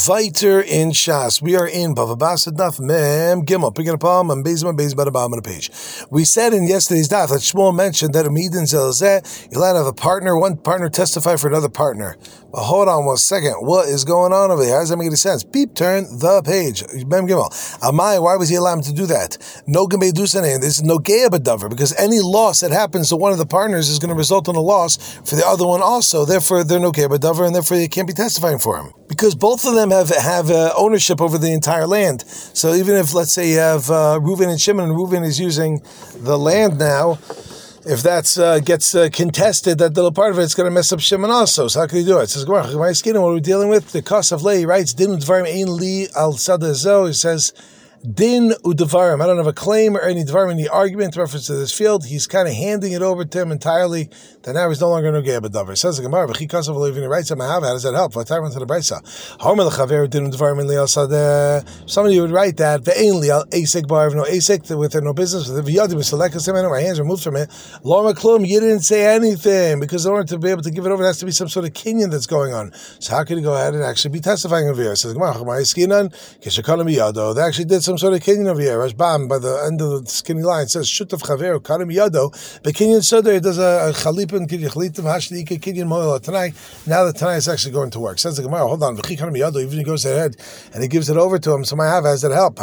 Viter in Shas. We are in Bava Basra Daf Mem Gimel. Picking up on Bezman Bez by the bottom of the page. We said in yesterday's Daf that Shmuel mentioned that Umidin Zelzeh, you're allowed to have a partner, one partner testify for another partner. But hold on 1 second. What is going on over here? How does that make any sense? Beep, turn the page. Mem Gimel. Amai, why was he allowed him to do that? No Gemei Dusanein. This is no Geya B'Davar, because any loss that happens to one of the partners is going to result in a loss for the other one also. Therefore, they're no Geya B'Davar, and therefore they can't be testifying for him. Because both of them have ownership over the entire land. So even if, let's say, you have Reuven and Shimon, and Reuven is using the land now, if that gets contested, that little part of it's going to mess up Shimon also. So how can he do it? It says, what are we dealing with? The Kos of Lei writes, Din Udvarim Ein Li Al Sada Zo. He says, Din Udvarim. I don't have a claim or any Dvarim, any argument in reference to this field. He's kind of handing it over to him entirely. That now he's no longer no Geya B'Davar. It says the Gemara, V'chi Kos of Lei writes, how does that help? What time into the Brisa? Homer l'chaver Din Udvarim Ein Li Al Sada. Somebody would write that Ve'ein Li Al Asik Bar of no Asik with no business with V'yadim V'Selekas Him. My hands removed from it. Loma Klum. You didn't say anything because in order to be able to give it over, there has to be some sort of kinyan that's going on. So how can he go ahead and actually be testifying over here? It says the Gemara, They actually did some sort of kinyan over here. Rashbam, by the end of the skinny line, it says Shutaf Chaver Karim Yado. But kinyan Soder does a Chalipin Kidyachlitim Hashdi Kinyan Moil tonight. Now the tonight is actually going to work. Says the Gemara, hold on, even he goes ahead and he gives it over to him. So my have has that help.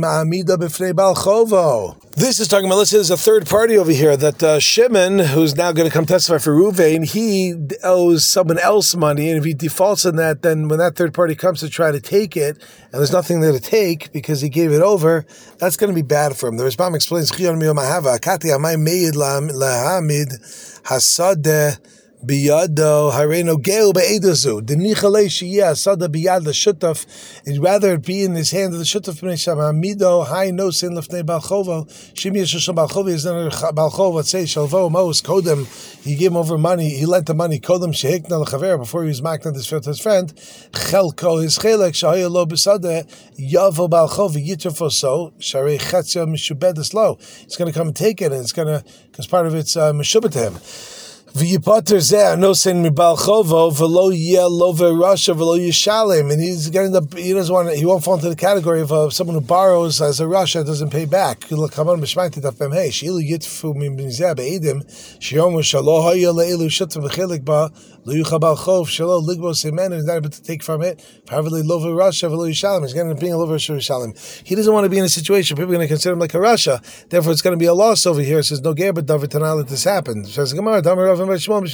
This is talking about, let's say there's a third party over here that Shimon, who's now going to come testify for Reuven, he owes someone else money, and if he defaults on that, then when that third party comes to try to take it, and there's nothing there to take because he gave it over, that's going to be bad for him. The Rashbam explains, Biyado hareno geu be'edazu. Denichale shiyah sada biyad l'shutaf. It'd rather it be in his hand of the shutaf b'nei shamamido hay no sin lefnei balchovo. Shimi yeshusha balchovo is not balchovo. Let's say shalvo mos kodem. He gave him over money. He lent the money. Kodem shehikna l'chaver before he was makna this to his friend. Chelko his chelek shahaya lo b'sadeh yavo balchovo yitrafo so sharei chetzia mishubedes lo. He's going to come and take it, and it's going to, because part of it's mishubet to him. V'yipater zeh no sin mibal chovo v'lo yeh lo v'rasha v'lo yishalem, and he's getting the, he doesn't want to, he won't fall into the category of someone who borrows as a rasha doesn't pay back. Look, come on, b'shmati dafem hey shilu yitfu mimzeh be'edim shiyom shalo haya le'ilu shutam v'chelik ba lo yuchabal chov shalo ligbo semen, and he's not able to take from it. V'havli lo v'rasha v'lo yishalem, he's getting being a lo v'rasha v'yishalem. He doesn't want to be in a situation people are going to consider him like a rasha. Therefore, it's going to be a loss over here. It says no Geya B'Davar to not let this happen. It says Gemara, because we know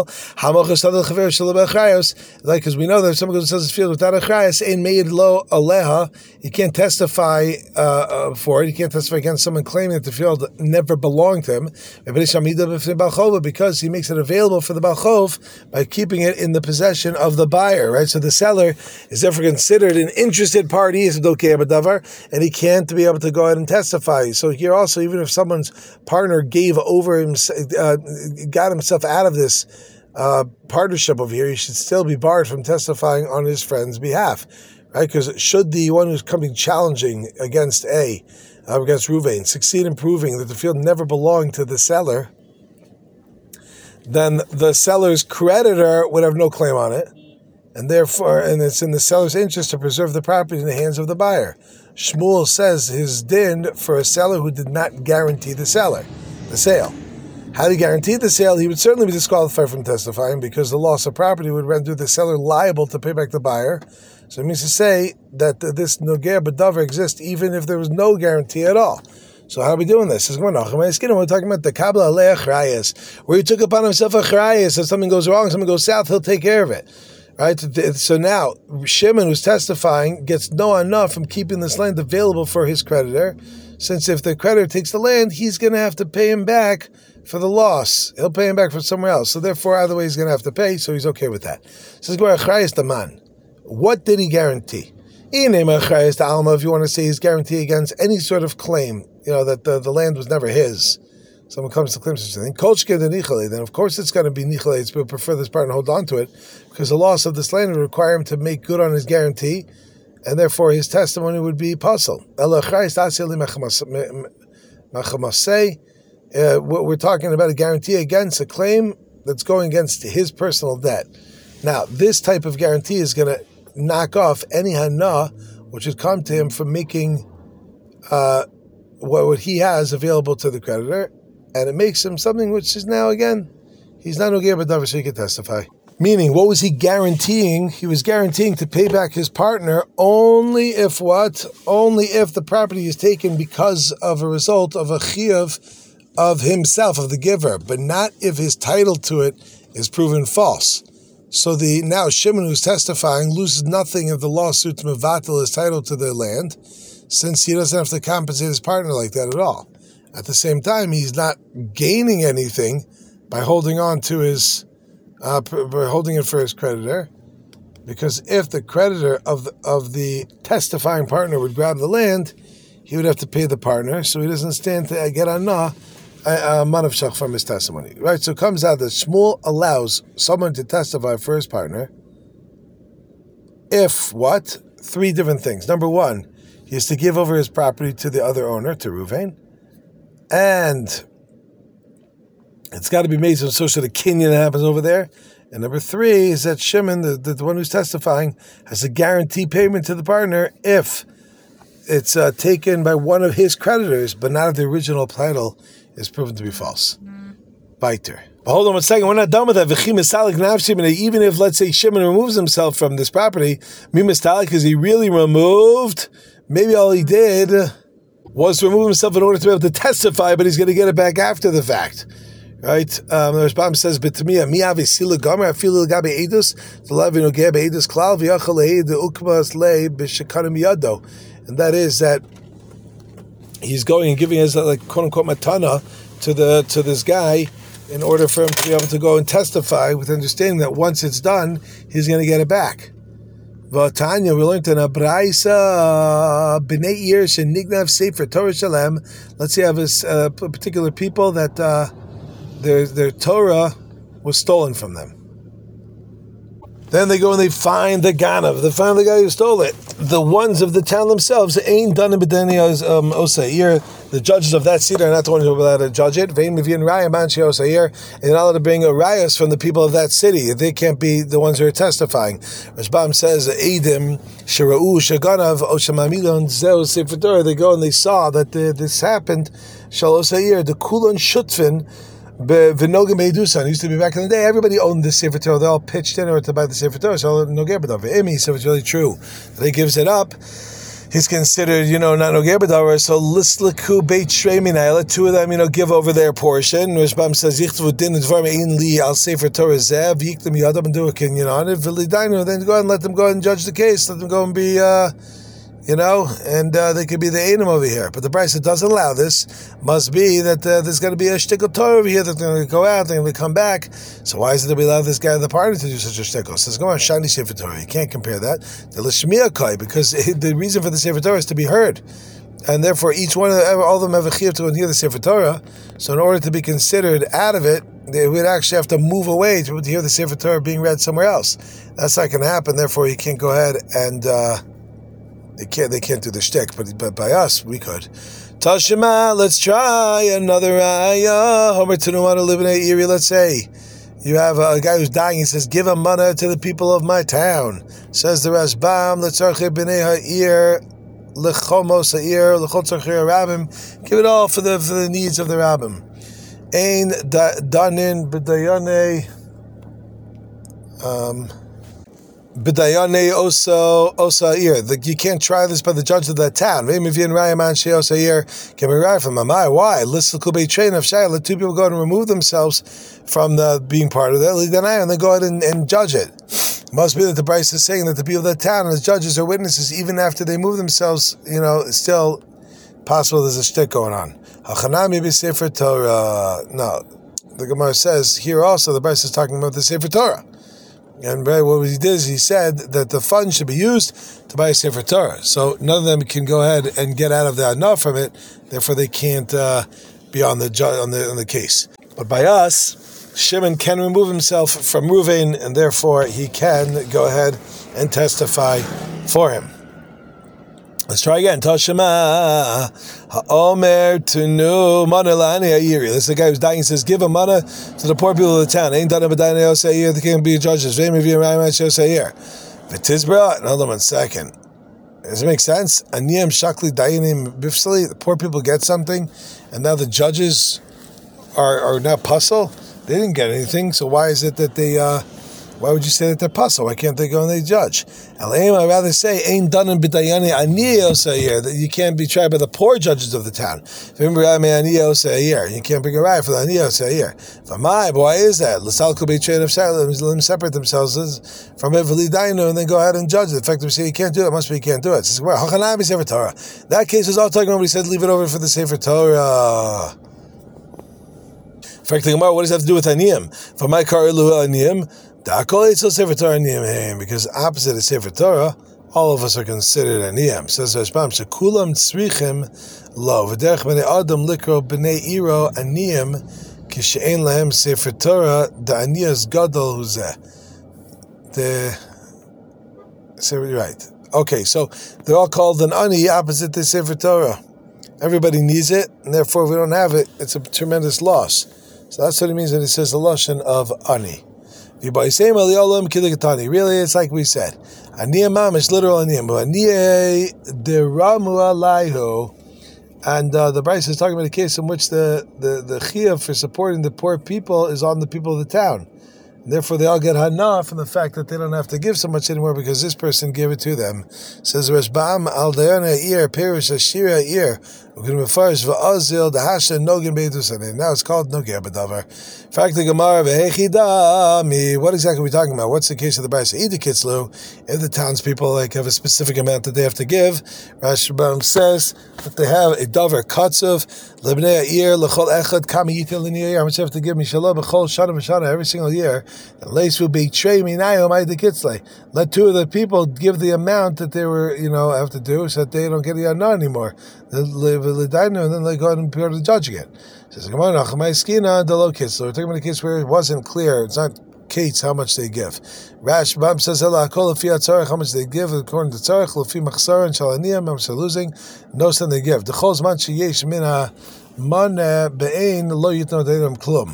that if someone goes and sells his field without a chayas, ain't made lo aleha, you can't testify for it. You can't testify against someone claiming that the field never belonged to him, because he makes it available for the balchov by keeping it in the possession of the buyer. Right, so the seller is therefore considered an interested party, and he can't be able to go ahead and testify. So here also, even if someone's partner gave over him, got himself out of this partnership over here, he should still be barred from testifying on his friend's behalf, right? Because should the one who's coming challenging against against Reuven, succeed in proving that the field never belonged to the seller, then the seller's creditor would have no claim on it, and therefore, and it's in the seller's interest to preserve the property in the hands of the buyer. Shmuel says his din for a seller who did not guarantee the sale. Had he guaranteed the sale, he would certainly be disqualified from testifying because the loss of property would render the seller liable to pay back the buyer. So it means to say that this no Geya B'Davar exists even if there was no guarantee at all. So how are we doing this? We're talking about the Kabbalah Alei Achrayas, where he took upon himself a Achrayas. If something goes wrong, something goes south, he'll take care of it. Right? So now, Shimon, who's testifying, gets no enough from keeping this land available for his creditor, since if the creditor takes the land, he's going to have to pay him back for the loss. He'll pay him back from somewhere else. So therefore, either way, he's going to have to pay, so he's okay with that. Says, what did he guarantee? If you want to say he's guarantee against any sort of claim, that the land was never his. Someone comes to claim such a thing. Then of course it's going to be nichale. It's going to prefer this part and hold on to it, because the loss of this land would require him to make good on his guarantee, and therefore his testimony would be puzzle. We're talking about a guarantee against a claim that's going against his personal debt. Now, this type of guarantee is going to knock off any hana which would come to him from making what he has available to the creditor, and it makes him something which is now, again, he's not Nogeh B'Davar, so he can testify. Meaning, what was he guaranteeing? He was guaranteeing to pay back his partner only if what? Only if the property is taken because of a result of a chiyuv of himself, of the giver, but not if his title to it is proven false. So now Shimon, who's testifying, loses nothing if the lawsuit mevatel his title to the land, since he doesn't have to compensate his partner like that at all. At the same time, he's not gaining anything by holding on to his, by holding it for his creditor, because if the creditor of the testifying partner would grab the land, he would have to pay the partner, so he doesn't stand to get a manavshach from his testimony. Right, so it comes out that Shmuel allows someone to testify for his partner if what? 3 different things. Number 1, he has to give over his property to the other owner, to Ruvain, and it's got to be made some sort of kinyan that happens over there. And number 3 is that Shimon, the one who's testifying, has to guarantee payment to the partner if it's taken by one of his creditors, but not if the original title is proven to be false. Biter. But hold on 1 second, we're not done with that. Even if, let's say, Shimon removes himself from this property, because he really removed, maybe all he did was to remove himself in order to be able to testify, but he's going to get it back after the fact. Right? The Rashbam says, "B'tmiya mi avisila gomer afilu gabe edus the lavinu gabe edus klal v'yachal the ukmas le b'shekanim yado," and that is that he's going and giving his quote unquote matana to this guy in order for him to be able to go and testify with understanding that once it's done, he's going to get it back. V'tanya, we learned in a braysa b'nei ir shenignav sefer Torah shalem. Let's say you have a particular people that their Torah was stolen from them. Then they go and they find the ganav. They find the guy who stole it. The ones of the town themselves ain't done in b'deniya's osair. The judges of that city are not the ones who are allowed to judge it. Vein mivyin raya manshi osair. They're not allowed to bring a rayas from the people of that city. They can't be the ones who are testifying. Rashbam says, "Eidim sherau shaganav oshamamilon zeu sefer Torah." They go and they saw that this happened. Shal osair the kulon shutfin. V'nogim Eidusan used to be back in the day. Everybody owned the Sefer Torah. They all pitched in order to buy the Sefer Torah. So Nogeh B'Davar. Imi, so it's really true that he gives it up. He's considered, not Nogeh B'Davar. So Lisliku Beit Shreimina. Let 2 of them, give over their portion. Rishbam says Yichtavu Din Dvar Me'in Li Al Sefer Torah Zeh V'Yiktam Yadam and do a kinyan on it. V'Lidainu. Then go ahead and let them go ahead and judge the case. Let them go and be. And they could be the Einim over here. But the price that doesn't allow this must be that there's going to be a shtickle Torah over here that's going to go out, they're going to come back. So why is it that we allow this guy, the partner, to do such a shtickle? Says, go on, Shani Sefer Torah. You can't compare that to L'Shmiya Kai, because the reason for the Sefer Torah is to be heard. And therefore, each one of them, all of them have a chiyuv to go and hear the Sefer Torah. So in order to be considered out of it, they would actually have to move away to hear the Sefer Torah being read somewhere else. That's not going to happen. Therefore, you can't go ahead and... They can't do the shtick, but by us we could. Tashima, let's try another ayah. Homer Tanumana living in Erie. Let's say you have a guy who's dying. He says, "Give a mana to the people of my town." Says the Rashbam, "Letzarche b'nei ha'ir lechomos ha'ir lechotzarche rabbim." Give it all for the needs of the rabbim. Ein danin b'dayane. B'dayane osair. You can't try this by the judge of that town. Why? Listen, let 2 people go and remove themselves from the being part of that, and they go ahead and judge it. Must be that the Bryce is saying that the people of that town and the judges are witnesses even after they move themselves. It's still possible there's a shtick going on. Hachanami b'Sefer Torah. No, the Gemara says here also the Bryce is talking about the Sefer Torah. And what he did is he said that the funds should be used to buy a Sefer Torah. So none of them can go ahead and get out of the enough from it. Therefore, they can't be on the case. But by us, Shimon can remove himself from Ruvain, and therefore he can go ahead and testify for him. Let's try again. Tashema Ha'omer Tunu Manalani Ayiri. This is the guy who's dying. He says, "Give a mana to the poor people of the town." Ain't done a b'dayne osayir. They can't be judges. V'tizbra, hold on 1 second. Does it make sense? Aniyam shakli dayanim bifsali. The poor people get something, and now the judges are now puzzle. They didn't get anything, so why is it that they? Why would you say that they're puzzle? Why can't they go and they judge? I'd rather say ain't done in b'dayani aniyos that you can't be tried by the poor judges of the town. Remember, you can't bring a right for the aniyos a but why is that? L'salku b'trade of let them separate themselves from every dainu and then go ahead and judge. The fact that we say you can't do it must be you can't do it. That case was all talking about when he said leave it over for the Sefer Torah. In fact, the Gemara, what does that have to do with aniyim? For my car aniyim. Because opposite of Sefer Torah, all of us are considered aniyim. Says Rashbam, "Shekulam tzrichim lo v'derech bnei adam likro bnei iro aniyim kishein lahem Sefer Torah the aniyas gadol huzeh." Right. Okay, so they're all called an ani opposite the Sefer Torah. Everybody needs it, and therefore, if we don't have it, it's a tremendous loss. So that's what it means when it says the lashon of ani. Really, it's like we said. Aniyah mamish, literal aniyah. Aniyah deramu alayhu. And the Bryce is talking about a case in which the chiyuv for supporting the poor people is on the people of the town. And therefore, they all get hana from the fact that they don't have to give so much anymore because this person gave it to them. Says Rashbam al dayana ir perish ashira ir. Now it's called Nogeh B'davar. In fact, the Gemara v'hechidami. What exactly are we talking about? What's the case of the Brisa? Either Kitzlu, if the townspeople have a specific amount that they have to give, Rashbam says that they have a davar katzuv lebnei ha'ir l'chol echad kami yitel l'niyah. How much you have to give? Mishallah b'chol shana v'shana every single year. And leisu b'trei minayom ayda kitzlei. Let two of the people give the amount that they were, have to do, so that they don't get the yana anymore. And then they go and go to the judge again. Says we're talking about a case where it wasn't clear. It's not Kates how much they give. Rashbam says how much they give according to tzarech lefi machzar and shalaniyam how much they're losing. No son they give. The chol zman sheyesh mina man be'ein lo yitno deidam klum.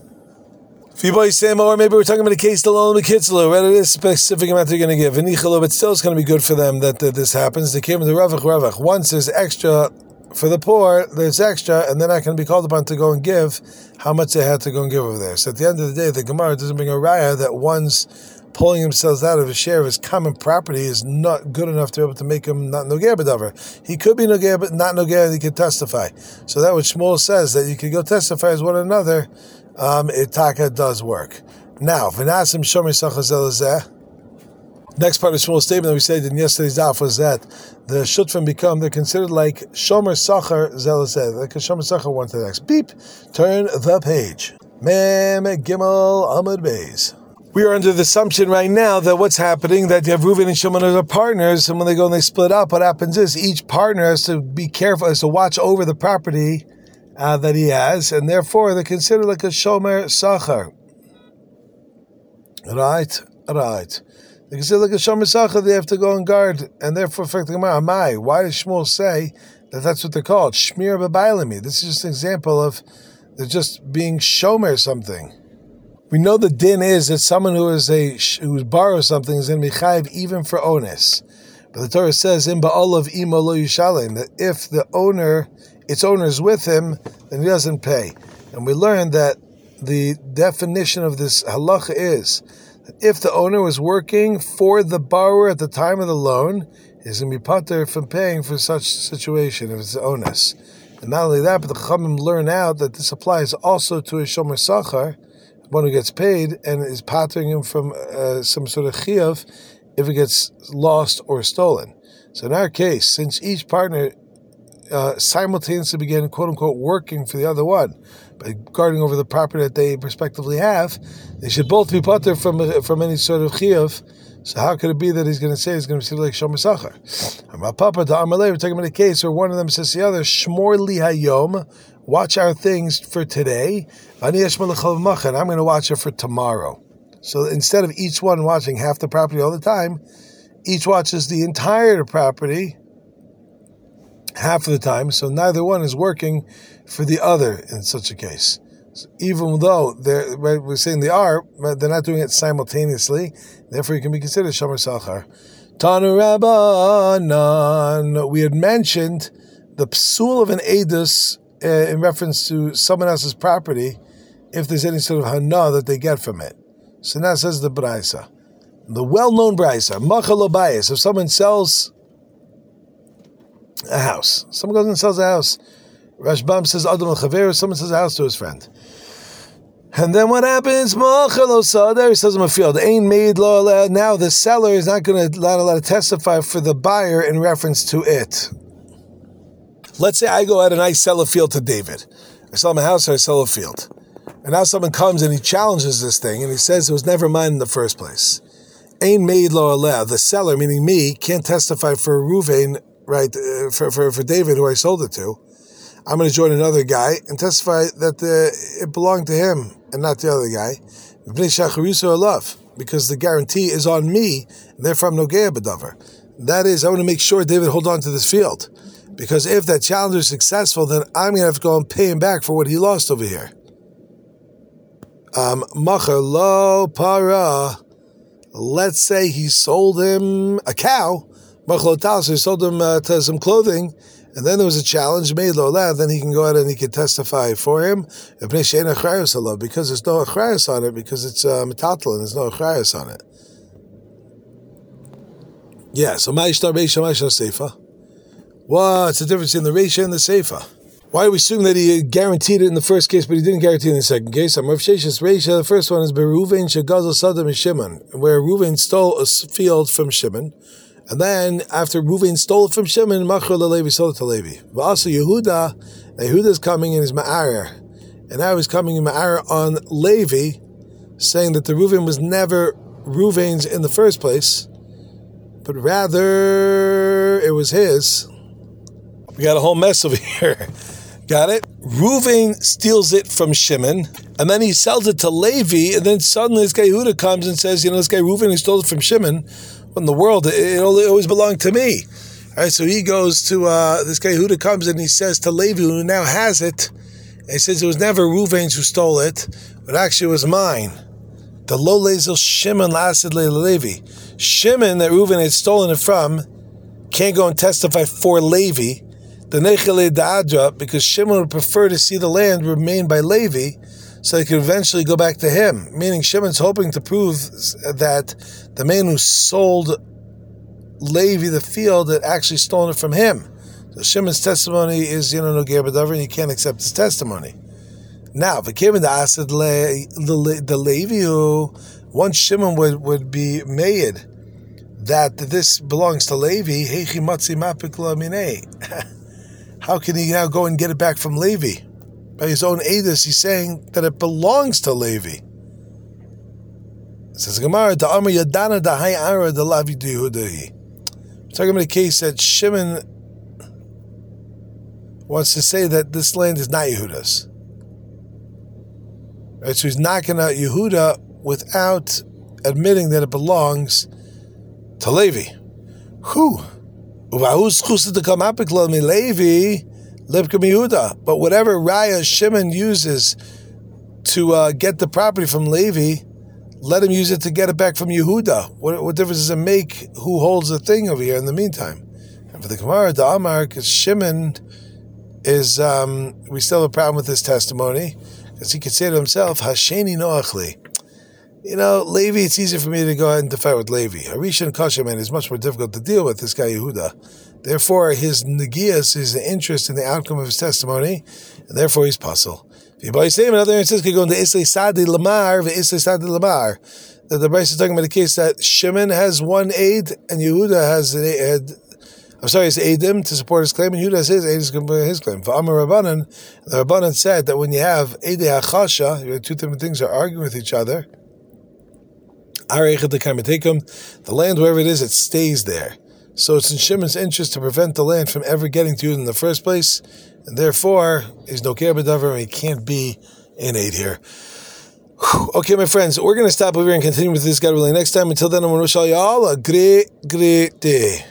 Or maybe we're talking about a case the Lolam Kitzlu, whether it is specific amount they're going to give. But still it's going to be good for them that this happens. They came with the Ravach. Once there's extra for the poor, there's extra, and they're not going to be called upon to go and give how much they had to go and give over there. So at the end of the day, the Gemara doesn't bring a raya that one's pulling themselves out of a share of his common property is not good enough to be able to make him not Nogeh B'davar. He could be Nogeh, but not Nogeh, and he could testify. So that what Shmuel says, that you could go testify as one another. Itaka does work. Now, v'nasim shomer sacha zelazeh. Next part of Shmuel's statement that we said in yesterday's daf was that the shutfim they're considered like shomer sachar zelazeh, like a shomer sachar one to the next. Beep, turn the page. Mem Gimel Amud Beis. We are under the assumption right now that what's happening, that you have Reuven and Shimon as are partners, and when they go and they split up, what happens is each partner has to be careful, has to watch over the property that he has, and therefore they're considered like a shomer sachar. Right. They consider like a shomer sachar. They have to go and guard, and therefore, why does Shmuel say that that's what they're called? Shmir b'bailami. This is just an example of they're just being shomer something. We know the din is that someone who borrows something is going to be chayiv even for ones. But the Torah says in ba'olav imo lo yishalem, that if its owner is with him, then he doesn't pay. And we learned that the definition of this halacha is that if the owner was working for the borrower at the time of the loan, he's going to be pater from paying for such situation if it's onus. And not only that, but the Chachamim learn out that this applies also to a shomer sachar, one who gets paid and is patering him from some sort of chiyuv if it gets lost or stolen. So in our case, since each partner simultaneously began, quote-unquote, working for the other one by guarding over the property that they respectively have, they should both be pater from any sort of chiyuv. So how could it be that he's going to say he's going to be like shomer sachar? We're talking about a case where one of them says to the other, Shmor li hayom, watch our things for today, and I'm going to watch it for tomorrow. So instead of each one watching half the property all the time, each watches the entire property half of the time, so neither one is working for the other in such a case. Even though we're saying they are, but they're not doing it simultaneously. Therefore, it can be considered Shomer Sachar. Tanu Rabbanan. We had mentioned the psul of an edus in reference to someone else's property, if there's any sort of hana that they get from it. So now says the Braisa, the well-known Braisa, Machal Abayis. If someone sells a house, someone goes and sells a house. Rashbam says Adam al-Chaver. Someone sells a house to his friend. And then what happens? There he sells him a field. Ain't made law. Now the seller is not going to allowed to testify for the buyer in reference to it. Let's say I go out and I sell a field to David. I sell him a house or I sell a field. And now someone comes and he challenges this thing and he says it was never mine in the first place. Ain't made law allowed. The seller, meaning me, can't testify for Ruvain, right? For David, who I sold it to. I'm going to join another guy and testify that it belonged to him and not the other guy. Because the guarantee is on me, and therefore I'm no geya b'davar. That is, I want to make sure David hold on to this field. Because if that challenge is successful, then I'm going to have to go and pay him back for what he lost over here. Machar lo para. Let's say he sold him a cow. Machar lo tal, so he sold him to some clothing. And then there was a challenge made lo'la, then he can go out and he can testify for him. Because there's no achrayus on it, because it's metatl and there's no achrayus on it. Yeah, so ma'ishtar reisha, ma'ishtar seifa. What's the difference in the reisha and the seifa? Why do we assume that he guaranteed it in the first case, but he didn't guarantee it in the second case? Rav Sheshes reisha, the first one is Beruvain shegazel sadam and Shimon, where Ruvain stole a field from Shimon. And then, after Ruvain stole it from Shimon, Machar LeLevi sold it to Levi. But also Yehuda is coming in his Ma'arer. And now he's coming in Ma'arer on Levi, saying that the Ruvain was never Ruvain's in the first place, but rather it was his. We got a whole mess over here. Got it? Ruvain steals it from Shimon, and then he sells it to Levi, and then suddenly this guy Yehuda comes and says, this guy Ruvain who stole it from Shimon, in the world, it always belonged to me. All right, so he goes to this guy Yehuda comes and he says to Levi, who now has it, and he says it was never Ruvain's who stole it, but actually it was mine. The lo lezel Shimon lasted Levi. Shimon that Ruvain had stolen it from can't go and testify for Levi. The nechele da'adra, because Shimon would prefer to see the land remain by Levi, so he could eventually go back to him. Meaning Shimon's hoping to prove that the man who sold Levi the field had actually stolen it from him. So Shimon's testimony is, no geya b'davar, and you can't accept his testimony. Now, v'kiven da'asad the Levi, once Shimon would be made that this belongs to Levi, heichi matzi mapik lo minei. How can he now go and get it back from Levi? By his own edus, he's saying that it belongs to Levi. It says Gemara, "Da'amar yadana da'hai ara da'lavi Yehudahi." We're talking about a case that Shimon wants to say that this land is not Yehuda's. Right, so he's knocking out Yehuda without admitting that it belongs to Levi. Who? But whatever raya Shimon uses to get the property from Levi, let him use it to get it back from Yehuda. What difference does it make who holds the thing over here in the meantime? And for the Gemara, the Amar, because Shimon is, we still have a problem with his testimony, because he could say to himself, Hasheni noachli. Levi, it's easier for me to go ahead and fight with Levi. Harisha and Kashaman is much more difficult to deal with, this guy Yehuda. Therefore, his negias is the interest in the outcome of his testimony, and therefore he's puzzled. Another instance could go into Islay Sadi Lamar, that the Bryce is talking about a case that Shimon has one aid, and Yehuda has an aid. His aidim to support his claim, and Yehuda has his aid to support his claim. For Amar Rabbanan, the Rabbanan said that when you have Eidei HaChasha, two different things are arguing with each other, the land, wherever it is, it stays there. So it's in Shimon's interest to prevent the land from ever getting to you in the first place, and therefore, he's no geya b'davar, and he can't be an aid here. Okay, my friends, we're going to stop over here and continue with this God willing next time. Until then, I'm going to wish all y'all a great day.